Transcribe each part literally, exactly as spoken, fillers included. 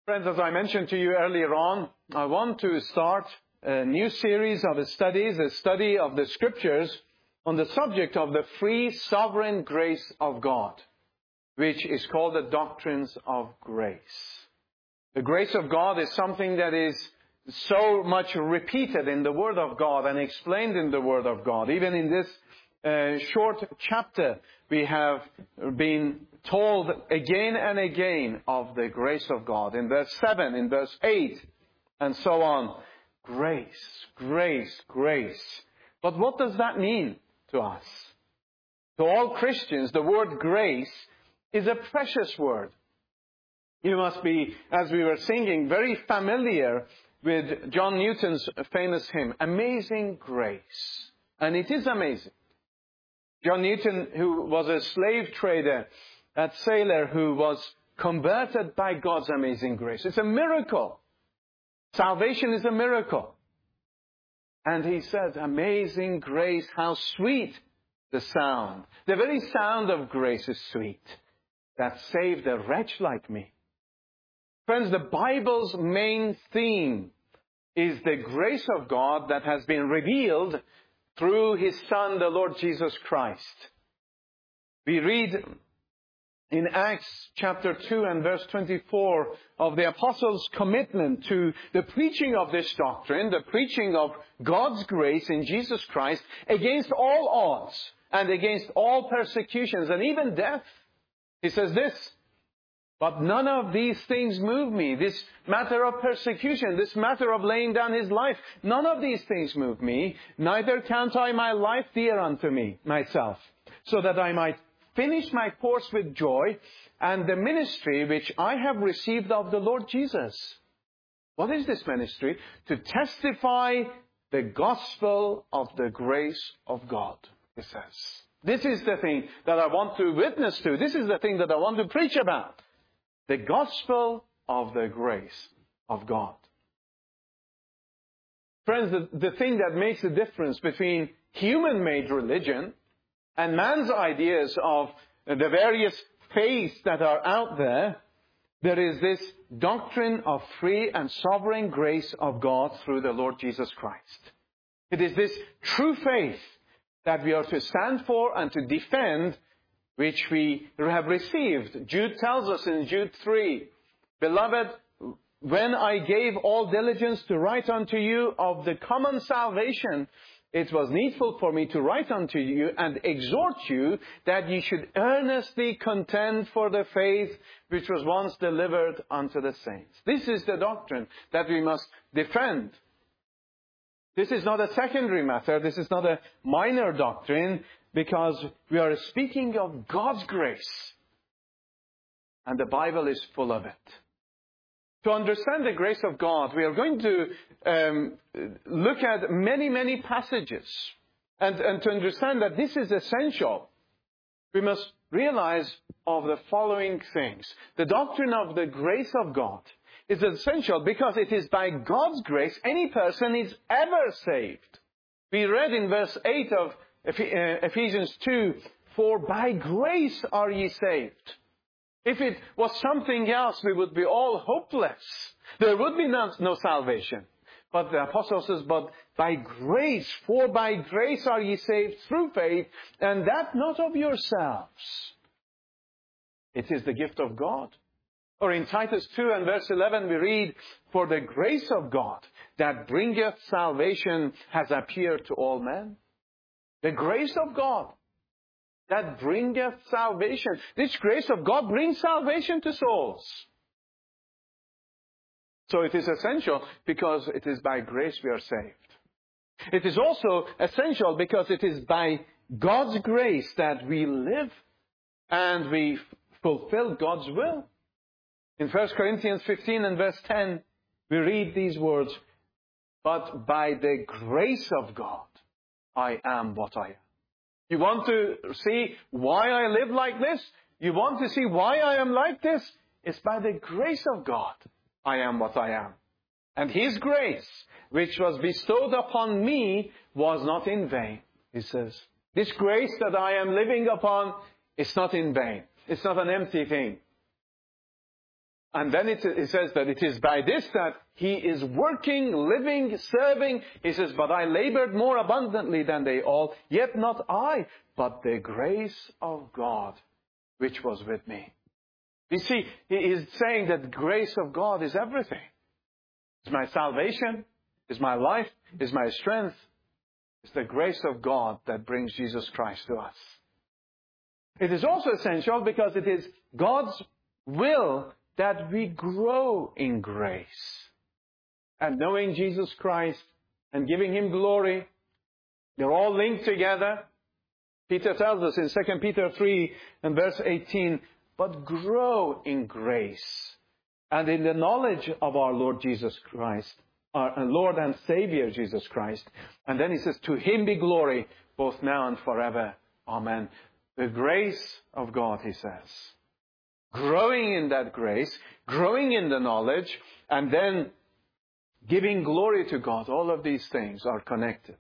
Friends, as I mentioned to you earlier on, I want to start a new series of studies, a study of the Scriptures on the subject of the free sovereign grace of God, which is called the doctrines of grace. The grace of God is something that is so much repeated in the Word of God and explained in the Word of God. Even in this uh, short chapter, we have been told again and again of the grace of God. In verse seven, in verse eight, and so on. Grace, grace, grace. But what does that mean to us? To all Christians, the word grace is a precious word. You must be, as we were singing, very familiar with John Newton's famous hymn, Amazing Grace. And it is amazing. John Newton, who was a slave trader, a sailor who was converted by God's amazing grace. It's a miracle. Salvation is a miracle. And he said, amazing grace, how sweet the sound. The very sound of grace is sweet, that saved a wretch like me. Friends, the Bible's main theme is the grace of God that has been revealed through His Son, the Lord Jesus Christ. We read in Acts chapter two and verse twenty-four of the apostles' commitment to the preaching of this doctrine, the preaching of God's grace in Jesus Christ against all odds and against all persecutions and even death. He says this, but none of these things move me. This matter of persecution, this matter of laying down his life, none of these things move me. Neither count I my life dear unto me, myself, so that I might finish my course with joy and the ministry which I have received of the Lord Jesus. What is this ministry? To testify the gospel of the grace of God, he says. This is the thing that I want to witness to. This is the thing that I want to preach about. The gospel of the grace of God. Friends, the, the thing that makes the difference between human-made religion and man's ideas of the various faiths that are out there, there is this doctrine of free and sovereign grace of God through the Lord Jesus Christ. It is this true faith that we are to stand for and to defend, which we have received. Jude tells us in Jude three, Beloved, when I gave all diligence to write unto you of the common salvation, it was needful for me to write unto you and exhort you that ye should earnestly contend for the faith which was once delivered unto the saints. This is the doctrine that we must defend. This is not a secondary matter. This is not a minor doctrine, because we are speaking of God's grace. And the Bible is full of it. To understand the grace of God, we are going to um, look at many, many passages. And, and to understand that this is essential, we must realize of the following things. The doctrine of the grace of God is essential because it is by God's grace any person is ever saved. We read in verse eight of Ephesians two, for by grace are ye saved. If it was something else, we would be all hopeless. There would be no, no salvation. But the apostle says, but by grace, for by grace are ye saved through faith, and that not of yourselves. It is the gift of God. Or in Titus two and verse eleven we read, for the grace of God that bringeth salvation has appeared to all men. The grace of God that bringeth salvation. This grace of God brings salvation to souls. So it is essential because it is by grace we are saved. It is also essential because it is by God's grace that we live and we fulfill God's will. In First Corinthians fifteen and verse ten, we read these words, but by the grace of God, I am what I am. You want to see why I live like this? You want to see why I am like this? It's by the grace of God I am what I am. And His grace, which was bestowed upon me, was not in vain, he says. This grace that I am living upon is not in vain. It's not an empty thing. And then it, it says that it is by this that he is working, living, serving. He says, but I labored more abundantly than they all, yet not I, but the grace of God, which was with me. You see, he is saying that the grace of God is everything. It's my salvation, it's my life, it's my strength. It's the grace of God that brings Jesus Christ to us. It is also essential because it is God's will that we grow in grace. And knowing Jesus Christ and giving Him glory, they're all linked together. Peter tells us in Second Peter three and verse eighteen, but grow in grace and in the knowledge of our Lord Jesus Christ, our Lord and Savior Jesus Christ. And then he says, to Him be glory both now and forever. Amen. The grace of God, he says. Growing in that grace, growing in the knowledge, and then giving glory to God. All of these things are connected.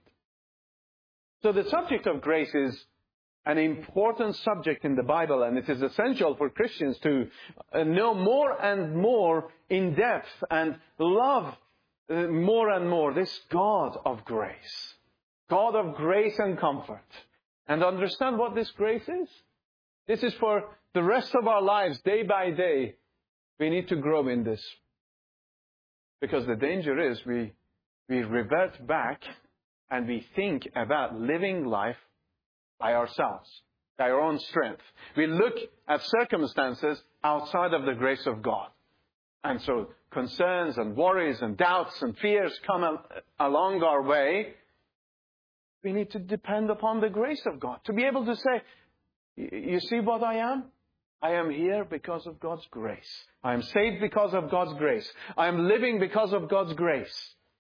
So the subject of grace is an important subject in the Bible, and it is essential for Christians to know more and more in depth and love more and more this God of grace. God of grace and comfort. And understand what this grace is. This is for the rest of our lives, day by day. We need to grow in this. Because the danger is we, we revert back and we think about living life by ourselves, by our own strength. We look at circumstances outside of the grace of God. And so concerns and worries and doubts and fears come al- along our way. We need to depend upon the grace of God. To be able to say, you see what I am? I am here because of God's grace. I am saved because of God's grace. I am living because of God's grace.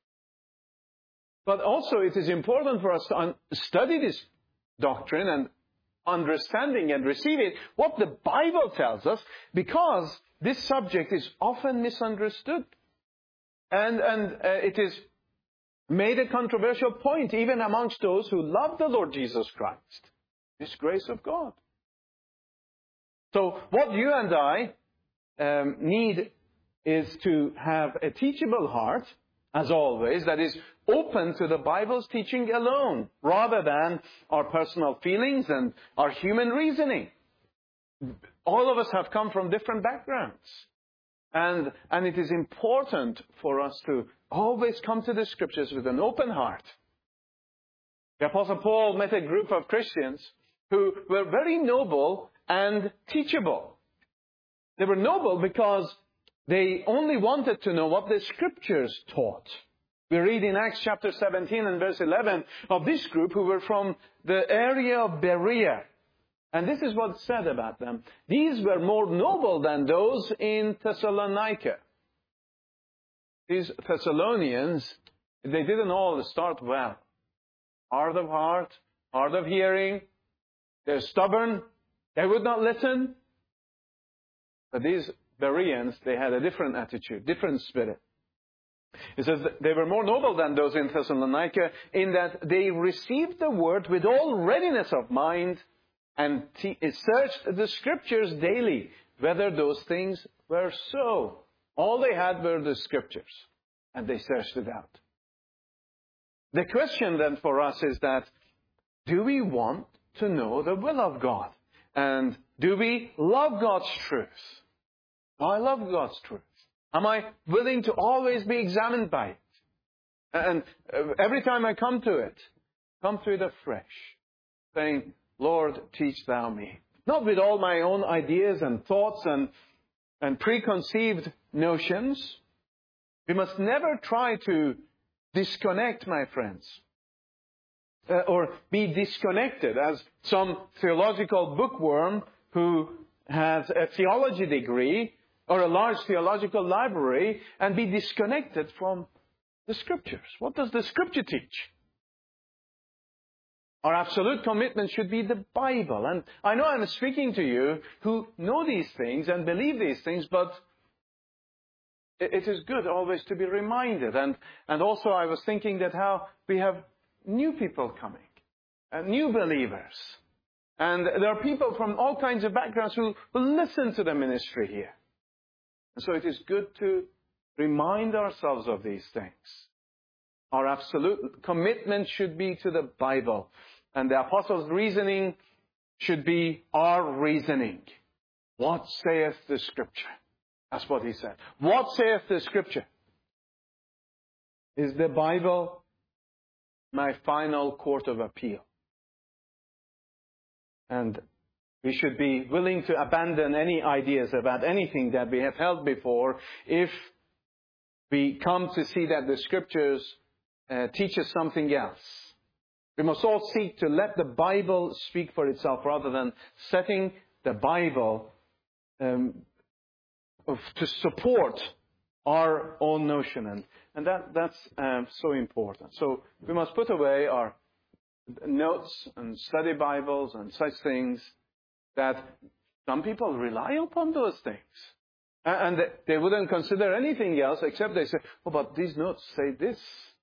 But also it is important for us to un- study this doctrine and understanding and receiving what the Bible tells us, because this subject is often misunderstood. And, and uh, it is made a controversial point even amongst those who love the Lord Jesus Christ. This grace of God. So what you and I um, need is to have a teachable heart, as always, that is open to the Bible's teaching alone, rather than our personal feelings and our human reasoning. All of us have come from different backgrounds. And, and it is important for us to always come to the Scriptures with an open heart. The Apostle Paul met a group of Christians who were very noble and teachable. They were noble because they only wanted to know what the Scriptures taught. We read in Acts chapter seventeen and verse eleven of this group who were from the area of Berea. And this is what's said about them. These were more noble than those in Thessalonica. These Thessalonians, they didn't all start well. Hard of heart, hard of hearing. They're stubborn. They would not listen. But these Bereans, they had a different attitude, different spirit. It says that they were more noble than those in Thessalonica in that they received the word with all readiness of mind and te- searched the Scriptures daily, whether those things were so. All they had were the Scriptures, and they searched it out. The question then for us is that, do we want to know the will of God? And do we love God's truth? Do I love God's truth? Am I willing to always be examined by it? And every time I come to it, come to it afresh, saying, Lord, teach thou me. Not with all my own ideas and thoughts and, and preconceived notions. We must never try to disconnect, my friends, uh, or be disconnected as some theological bookworm who has a theology degree or a large theological library and be disconnected from the Scriptures. What does the Scripture teach? Our absolute commitment should be the Bible. And I know I'm speaking to you who know these things and believe these things, but it is good always to be reminded. And, and also I was thinking that how we have new people coming, and new believers. And there are people from all kinds of backgrounds who will listen to the ministry here. And so it is good to remind ourselves of these things. Our absolute commitment should be to the Bible. And the apostles' reasoning should be our reasoning. What saith the Scripture? That's what he said. What saith the Scripture? Is the Bible my final court of appeal? And we should be willing to abandon any ideas about anything that we have held before if we come to see that the Scriptures uh, teach us something else. We must all seek to let the Bible speak for itself rather than setting the Bible um, of, to support our own notion. And, and that, that's um, so important. So we must put away our notes and study Bibles and such things that some people rely upon those things. And they wouldn't consider anything else except they say, oh, but these notes say this.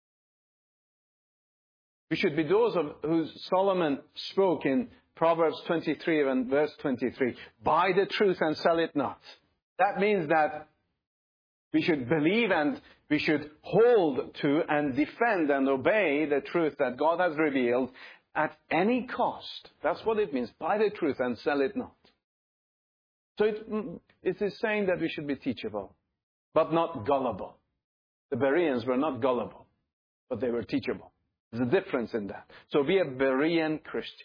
We should be those of whom Solomon spoke in Proverbs twenty-three and verse twenty-three. Buy the truth and sell it not. That means that we should believe and we should hold to and defend and obey the truth that God has revealed at any cost. That's what it means. Buy the truth and sell it not. So it, it is saying that we should be teachable, but not gullible. The Bereans were not gullible, but they were teachable. There's a difference in that. So be a Berean Christian.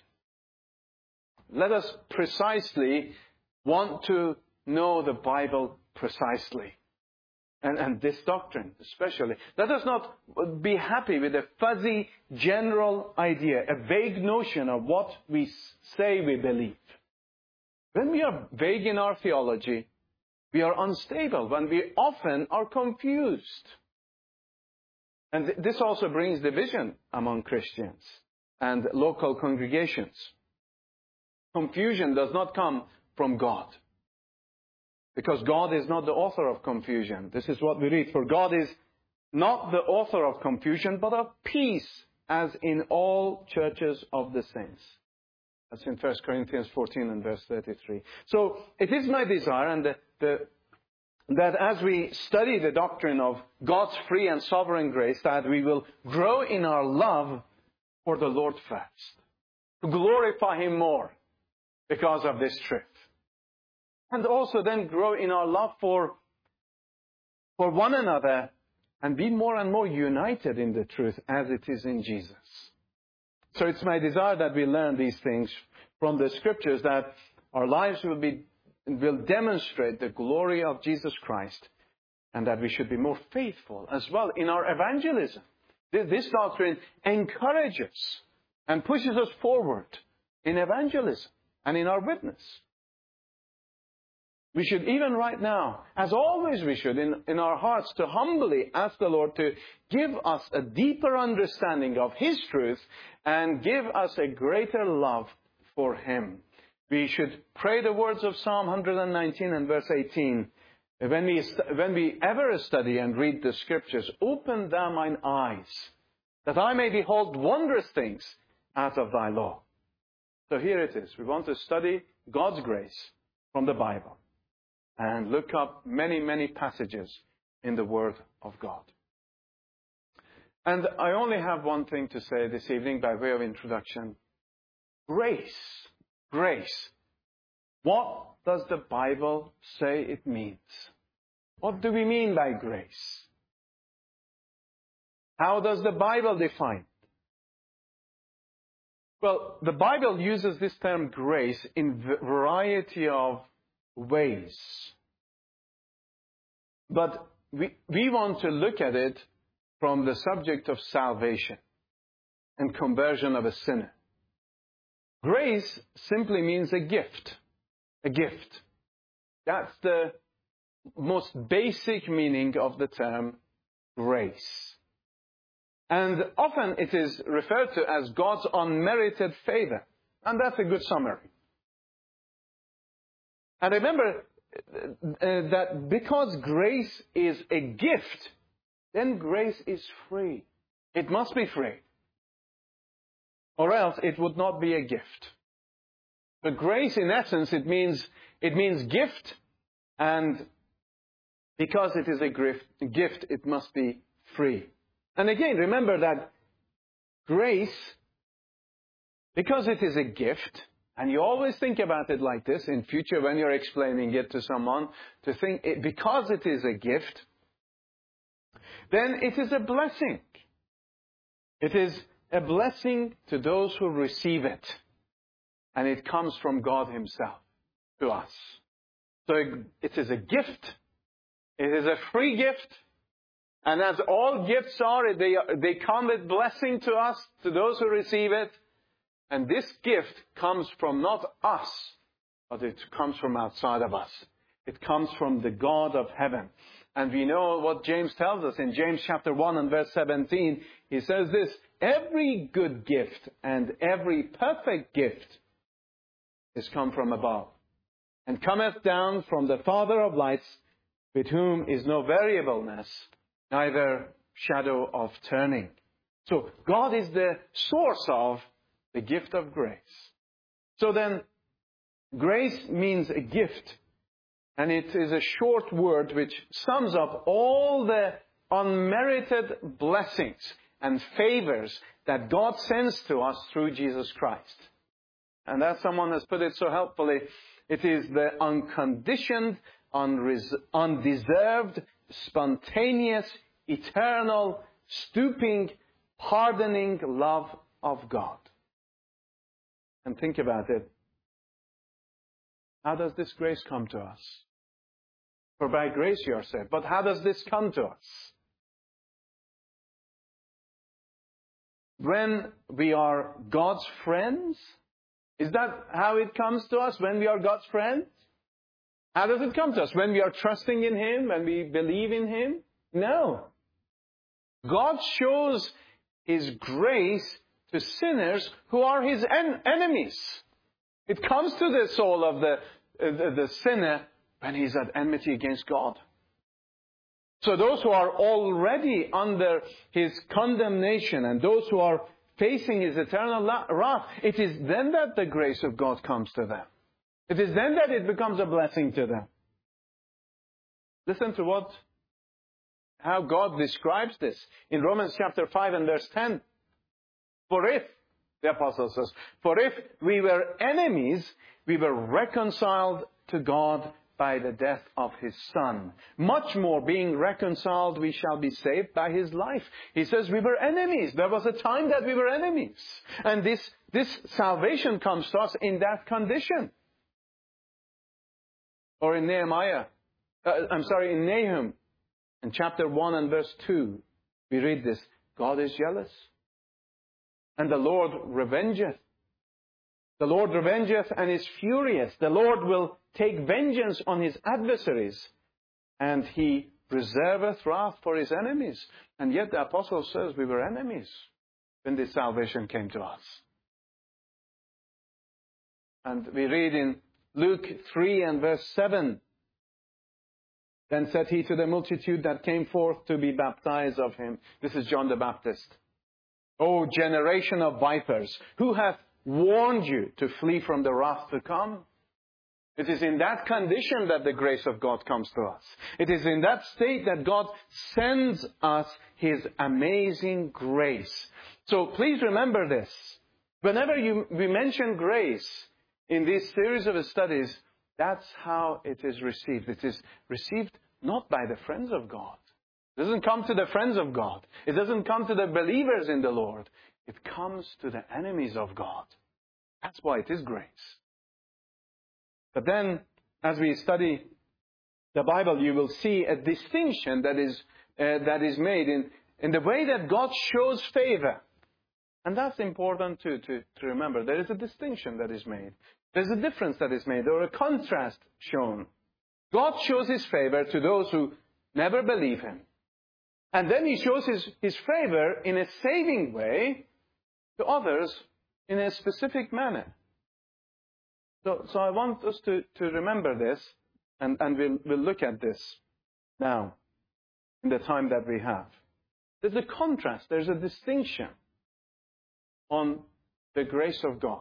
Let us precisely want to know the Bible precisely. And, and this doctrine especially. Let us not be happy with a fuzzy general idea, a vague notion of what we say we believe. When we are vague in our theology, we are unstable, when we often are confused. And th- this also brings division among Christians and local congregations. Confusion does not come from God. Because God is not the author of confusion. This is what we read. For God is not the author of confusion, but of peace, as in all churches of the saints. That's in First Corinthians fourteen and verse thirty-three. So it is my desire and the, the, that as we study the doctrine of God's free and sovereign grace, that we will grow in our love for the Lord first. To glorify Him more because of this truth. And also then grow in our love for, for one another and be more and more united in the truth as it is in Jesus. So it's my desire that we learn these things from the Scriptures, that our lives will be will demonstrate the glory of Jesus Christ, and that we should be more faithful as well in our evangelism. This doctrine encourages and pushes us forward in evangelism and in our witness. We should even right now, as always we should, in, in our hearts, to humbly ask the Lord to give us a deeper understanding of His truth and give us a greater love for Him. We should pray the words of Psalm one nineteen and verse eighteen. When we, when we ever study and read the Scriptures, open thou mine eyes, that I may behold wondrous things out of thy law. So here it is. We want to study God's grace from the Bible and look up many, many passages in the Word of God. And I only have one thing to say this evening by way of introduction. Grace. Grace. What does the Bible say it means? What do we mean by grace? How does the Bible define it? Well, the Bible uses this term grace in a variety of ways. But we, we want to look at it from the subject of salvation and conversion of a sinner. Grace simply means a gift. A gift. That's the most basic meaning of the term grace. And often it is referred to as God's unmerited favor. And that's a good summary. And remember uh, that because grace is a gift, then grace is free. It must be free. Or else it would not be a gift. But grace, in essence, it means, it means gift and because it is a gift, gift, it must be free. And again, remember that grace, because it is a gift, and you always think about it like this in future when you're explaining it to someone, to think, it, because it is a gift, then it is a blessing. It is a blessing to those who receive it. And it comes from God Himself to us. So it is a gift. It is a free gift. And as all gifts are, they, they come with blessing to us, to those who receive it. And this gift comes from not us, but it comes from outside of us. It comes from the God of heaven. And we know what James tells us in James chapter one and verse seventeen. He says this, every good gift and every perfect gift is come from above, and cometh down from the Father of lights, with whom is no variableness, neither shadow of turning. So God is the source of the gift of grace. So then, grace means a gift. And it is a short word which sums up all the unmerited blessings and favors that God sends to us through Jesus Christ. And as someone has put it so helpfully, it is the unconditioned, unres- undeserved, spontaneous, eternal, stooping, pardoning love of God. And think about it. How does this grace come to us? For by grace you are saved. But how does this come to us? When we are God's friends? Is that how it comes to us? When we are God's friends? How does it come to us? When we are trusting in Him? When we believe in Him? No. God shows His grace to sinners who are His en- enemies. It comes to the soul of the, the, the sinner when he's at enmity against God. So those who are already under His condemnation and those who are facing His eternal wrath, it is then that the grace of God comes to them. It is then that it becomes a blessing to them. Listen to what, how God describes this in Romans chapter five and verse ten. For if, the apostle says, for if we were enemies, we were reconciled to God by the death of His Son. Much more, being reconciled, we shall be saved by His life. He says we were enemies. There was a time that we were enemies. And this, this salvation comes to us in that condition. Or in Nehemiah, uh, I'm sorry, in Nahum, in chapter one and verse two, we read this, God is jealous, and the Lord revengeth. The Lord revengeth and is furious. The Lord will take vengeance on His adversaries, and He reserveth wrath for His enemies. And yet the apostle says we were enemies when this salvation came to us. And we read in Luke three and verse seven, then said He to the multitude that came forth to be baptized of Him. This is John the Baptist. O generation of vipers, who hath warned you to flee from the wrath to come? It is in that condition that the grace of God comes to us. It is in that state that God sends us His amazing grace. So please remember this. Whenever you, we mention grace in this series of studies, that's how it is received. It is received not by the friends of God. It doesn't come to the friends of God. It doesn't come to the believers in the Lord. It comes to the enemies of God. That's why it is grace. But then, as we study the Bible, you will see a distinction that is uh, that is made in, in the way that God shows favor. And that's important too, to, to remember. There is a distinction that is made. There's a difference that is made, or a contrast shown. God shows His favor to those who never believe Him. And then He shows His, His favor in a saving way to others in a specific manner. So, so I want us to, to remember this, and, and we'll, we'll look at this now in the time that we have. There's a contrast, there's a distinction on the grace of God.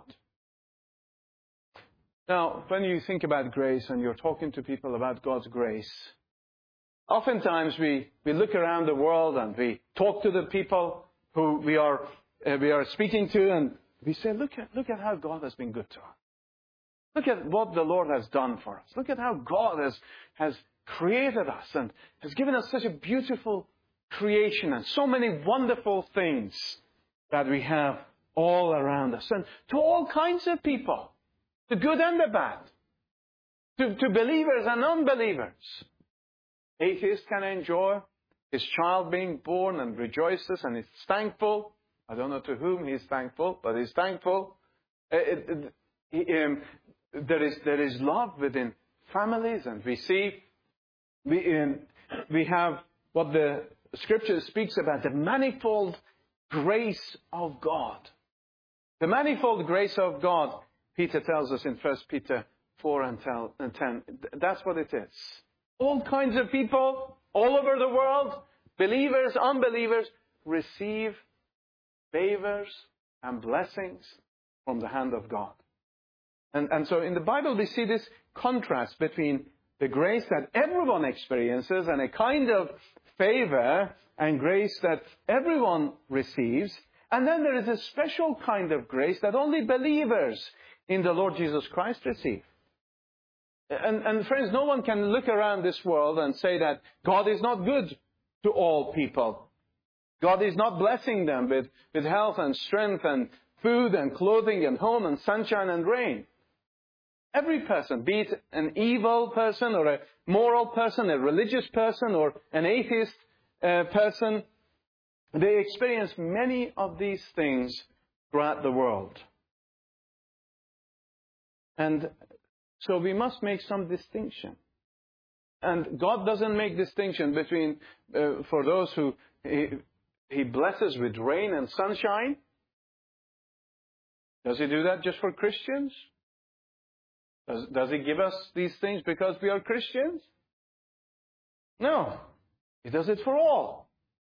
Now, when you think about grace and you're talking to people about God's grace, Oftentimes we, we look around the world and we talk to the people who we are uh, we are speaking to, and we say, look at look at how God has been good to us. Look at what the Lord has done for us. Look at how God has has created us and has given us such a beautiful creation and so many wonderful things that we have all around us. And to all kinds of people, the good and the bad, to, to believers and unbelievers. Atheist can enjoy his child being born and rejoices and is thankful. I don't know to whom he's thankful, but he's thankful. It, it, it, um, there is there is love within families, and we see we um, we have what the Scripture speaks about, the manifold grace of God. The manifold grace of God, Peter tells us in First Peter four and ten. That's what it is. All kinds of people, all over the world, believers, unbelievers, receive favors and blessings from the hand of God. And, and so in the Bible we see this contrast between the grace that everyone experiences and a kind of favor and grace that everyone receives. And then there is a special kind of grace that only believers in the Lord Jesus Christ receive. And, and friends, no one can look around this world and say that God is not good to all people. God is not blessing them with, with health and strength and food and clothing and home and sunshine and rain. Every person, be it an evil person or a moral person, a religious person or an atheist uh, person, they experience many of these things throughout the world. And so we must make some distinction. And God doesn't make distinction between, uh, for those who he, he blesses with rain and sunshine. Does He do that just for Christians? Does, does He give us these things because we are Christians? No. He does it for all.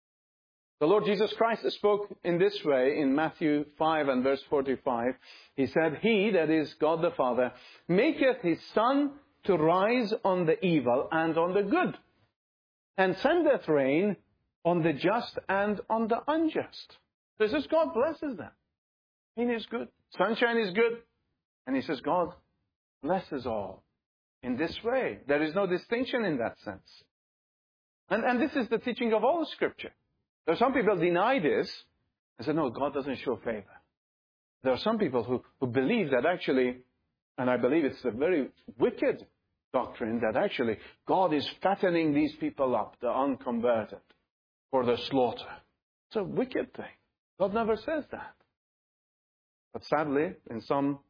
The Lord Jesus Christ spoke in this way in Matthew five and verse forty-five. He said, He, that is God the Father, maketh His sun to rise on the evil and on the good, and sendeth rain on the just and on the unjust. This is God blesses them. Rain is good. Sunshine is good. And He says God blesses all in this way. There is no distinction in that sense. And, and this is the teaching of all Scripture. There are some people who deny this and say, no, God doesn't show favor. There are some people who, who believe that actually, and I believe it's a very wicked doctrine, that actually God is fattening these people up, the unconverted, for the slaughter. It's a wicked thing. God never says that. But sadly, in some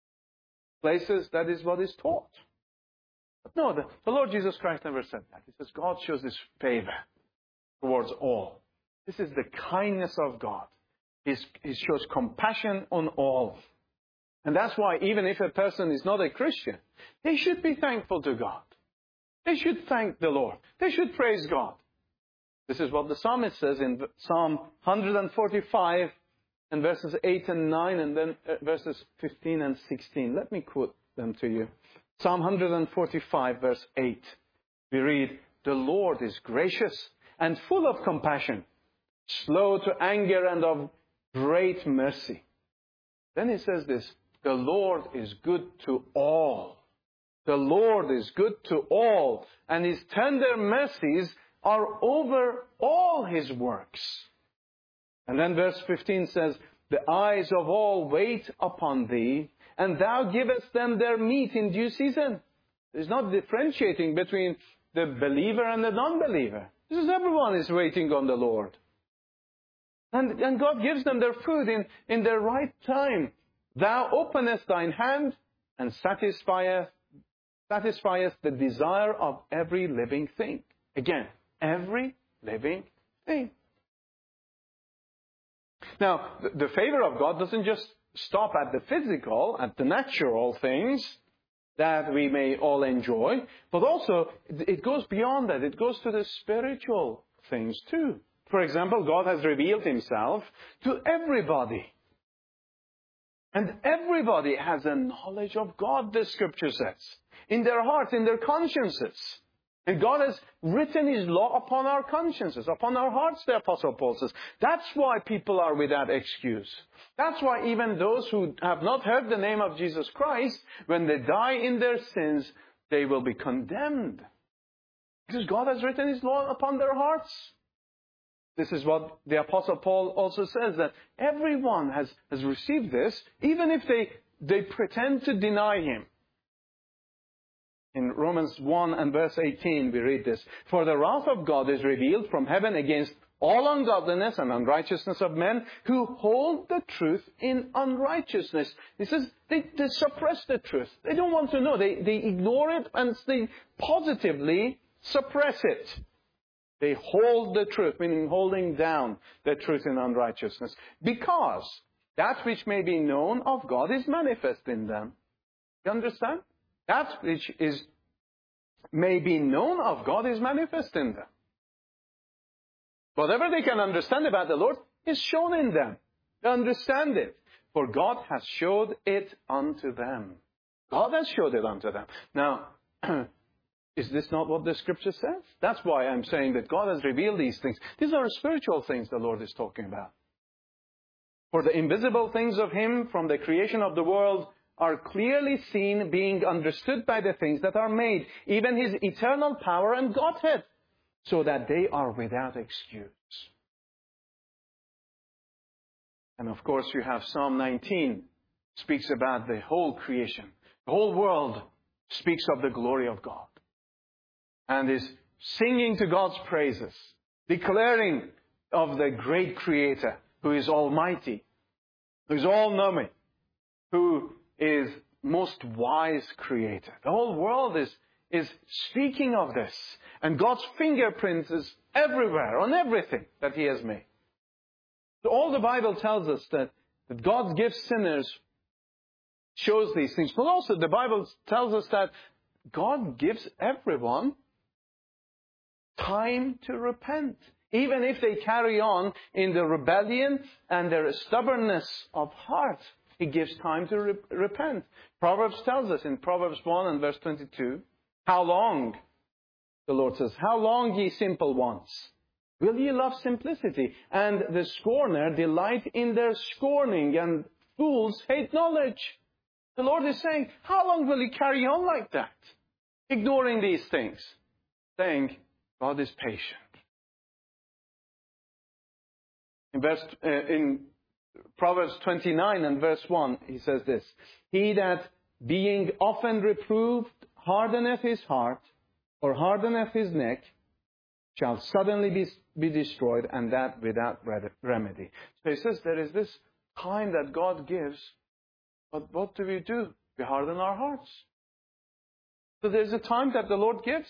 places, that is what is taught. But no, the, the Lord Jesus Christ never said that. He says God shows His favor towards all. This is the kindness of God. He's, he shows compassion on all. And that's why even if a person is not a Christian, they should be thankful to God. They should thank the Lord. They should praise God. This is what the psalmist says in Psalm one forty-five and verses eight and nine and then verses fifteen and sixteen. Let me quote them to you. Psalm one forty-five verse eight. We read, The Lord is gracious and full of compassion, slow to anger and of great mercy. Then he says this, the Lord is good to all. The Lord is good to all, and His tender mercies are over all His works. And then verse fifteen says, the eyes of all wait upon Thee, and Thou givest them their meat in due season. There's not differentiating between the believer and the non-believer. This is everyone is waiting on the Lord. And, and God gives them their food in, in their right time. Thou openest Thine hand and satisfiest, satisfiest the desire of every living thing. Again, every living thing. Now, the, the favor of God doesn't just stop at the physical, at the natural things that we may all enjoy, but also it goes beyond that. It goes to the spiritual things too. For example, God has revealed Himself to everybody. And everybody has a knowledge of God, the Scripture says, in their hearts, in their consciences. And God has written His law upon our consciences, upon our hearts, the Apostle Paul says. That's why people are without excuse. That's why even those who have not heard the name of Jesus Christ, when they die in their sins, they will be condemned. Because God has written His law upon their hearts. This is what the Apostle Paul also says, that everyone has, has received this, even if they, they pretend to deny Him. In Romans one and verse eighteen, we read this. For the wrath of God is revealed from heaven against all ungodliness and unrighteousness of men who hold the truth in unrighteousness. He says they, they suppress the truth. They don't want to know. They, they ignore it and they positively suppress it. They hold the truth, meaning holding down the truth in unrighteousness. Because that which may be known of God is manifest in them. You understand? That which is may be known of God is manifest in them. Whatever they can understand about the Lord is shown in them. They understand it. For God has showed it unto them. God has showed it unto them. Now, is this not what the Scripture says? That's why I'm saying that God has revealed these things. These are spiritual things the Lord is talking about. For the invisible things of Him from the creation of the world are clearly seen, being understood by the things that are made, even His eternal power and Godhead, so that they are without excuse. And of course you have Psalm nineteen, speaks about the whole creation. The whole world speaks of the glory of God. And is singing to God's praises, declaring of the great Creator, who is almighty, who is all-knowing, who is most wise Creator. The whole world is, is speaking of this. And God's fingerprint is everywhere, on everything that He has made. So all the Bible tells us that, that God gives sinners, shows these things. But also the Bible tells us that God gives everyone time to repent. Even if they carry on in the rebellion and their stubbornness of heart, He gives time to re- repent. Proverbs tells us in Proverbs one and verse twenty-two, how long, the Lord says, how long, ye simple ones, will ye love simplicity? And the scorner delight in their scorning, and fools hate knowledge. The Lord is saying, how long will you carry on like that? Ignoring these things. Saying, God is patient. In verse, uh, in Proverbs twenty-nine and verse one, he says this, he that being often reproved hardeneth his heart, or hardeneth his neck, shall suddenly be, be destroyed, and that without remedy. So he says there is this time that God gives, but what do we do? We harden our hearts. So there's a time that the Lord gives.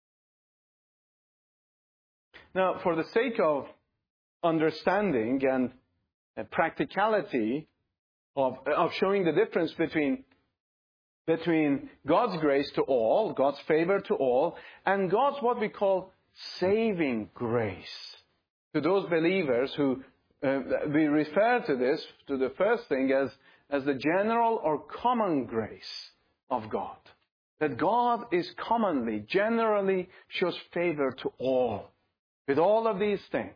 Now, for the sake of understanding and practicality of, of showing the difference between, between God's grace to all, God's favor to all, and God's what we call saving grace to those believers who, uh, we refer to this, to the first thing as, as the general or common grace of God. That God is commonly, generally shows favor to all, with all of these things.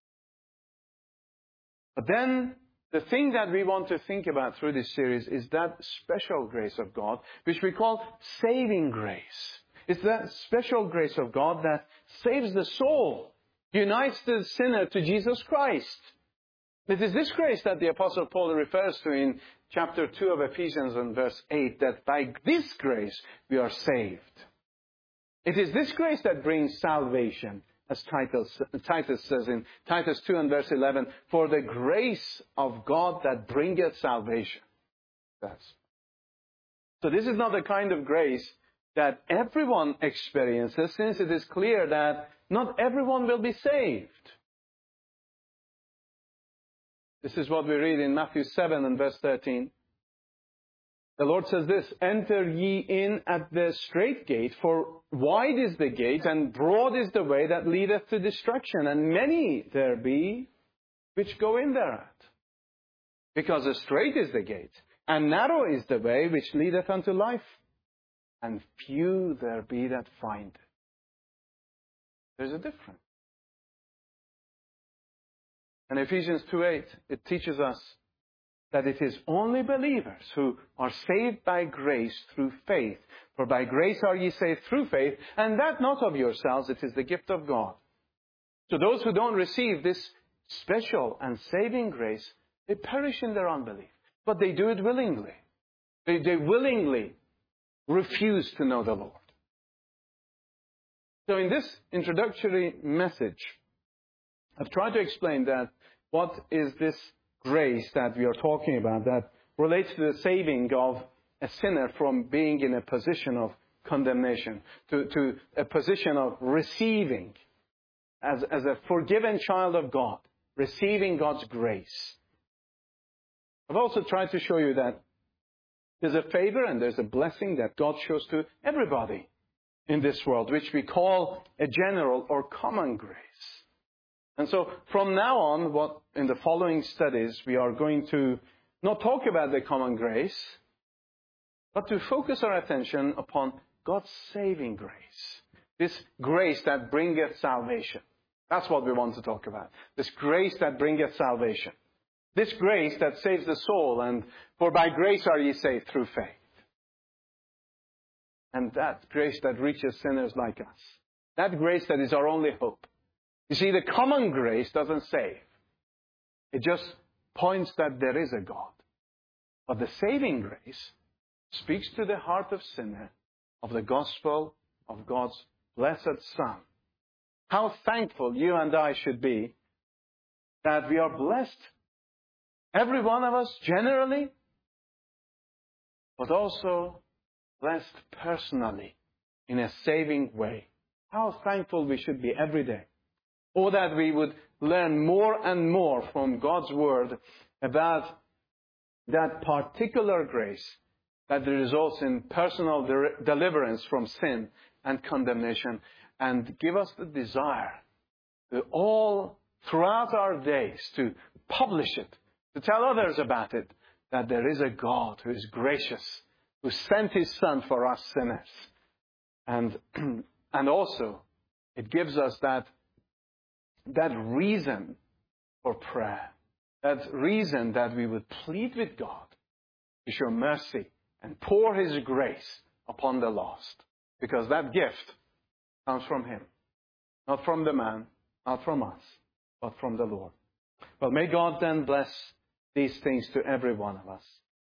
But then, the thing that we want to think about through this series is that special grace of God, which we call saving grace. It's that special grace of God that saves the soul, unites the sinner to Jesus Christ. It is this grace that the Apostle Paul refers to in chapter two of Ephesians and verse eight, that by this grace we are saved. It is this grace that brings salvation, as Titus, Titus says in Titus two and verse eleven, for the grace of God that bringeth salvation. That's. So this is not the kind of grace that everyone experiences, since it is clear that not everyone will be saved. This is what we read in Matthew seven and verse thirteen. The Lord says this, enter ye in at the strait gate, for wide is the gate, and broad is the way that leadeth to destruction, and many there be which go in thereat. Because the strait is the gate, and narrow is the way which leadeth unto life, and few there be that find it. There's a difference. And Ephesians two eight, it teaches us that it is only believers who are saved by grace through faith. For by grace are ye saved through faith, and that not of yourselves, it is the gift of God. So those who don't receive this special and saving grace, they perish in their unbelief. But they do it willingly. They, they willingly refuse to know the Lord. So in this introductory message, I've tried to explain that what is this grace that we are talking about that relates to the saving of a sinner from being in a position of condemnation to, to a position of receiving as, as a forgiven child of God, receiving God's grace. I've also tried to show you that there's a favor and there's a blessing that God shows to everybody in this world, which we call a general or common grace. And so from now on, what in the following studies, we are going to not talk about the common grace, but to focus our attention upon God's saving grace. This grace that bringeth salvation. That's what we want to talk about. This grace that bringeth salvation. This grace that saves the soul. And for by grace are ye saved through faith. And that grace that reaches sinners like us. That grace that is our only hope. You see, the common grace doesn't save. It just points that there is a God. But the saving grace speaks to the heart of sinner of the gospel of God's blessed Son. How thankful you and I should be that we are blessed, every one of us generally, but also blessed personally in a saving way. How thankful we should be every day. Or that we would learn more and more from God's Word about that particular grace that results in personal de- deliverance from sin and condemnation, and give us the desire to all throughout our days to publish it, to tell others about it, that there is a God who is gracious, who sent His Son for us sinners. And, and also, it gives us that, that reason for prayer, that reason that we would plead with God to show mercy and pour His grace upon the lost. Because that gift comes from Him. Not from the man, not from us, but from the Lord. Well, may God then bless these things to every one of us.